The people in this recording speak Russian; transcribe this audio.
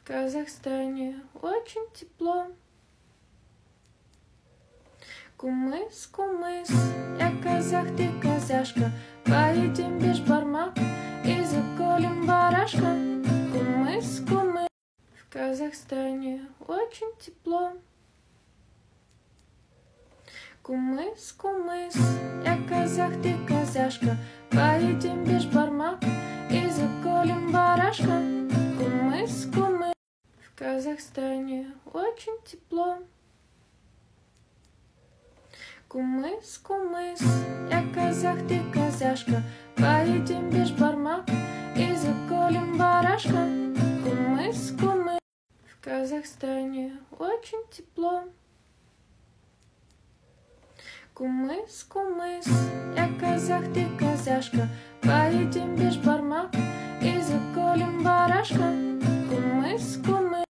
В Казахстане очень тепло. Кумыс, кумыс, я казах, ты казашка. Поедем бешбармак и заколем барашка. Кумыс, кумыс, в Казахстане очень тепло. Кумыс, кумыс, я казах, ты казашка. Поедем бешбармак и заколем барашка. Кумыс, кумыс, в Казахстане очень тепло. Кумыс, кумыс, я казах, ты казашка. Поедем бешбармак и заколем барашка. Кумыс, кумыс, в Казахстане очень тепло. Кумыс, кумыс, я казах, ты казашка. Поедем бешбармак и заколем барашка.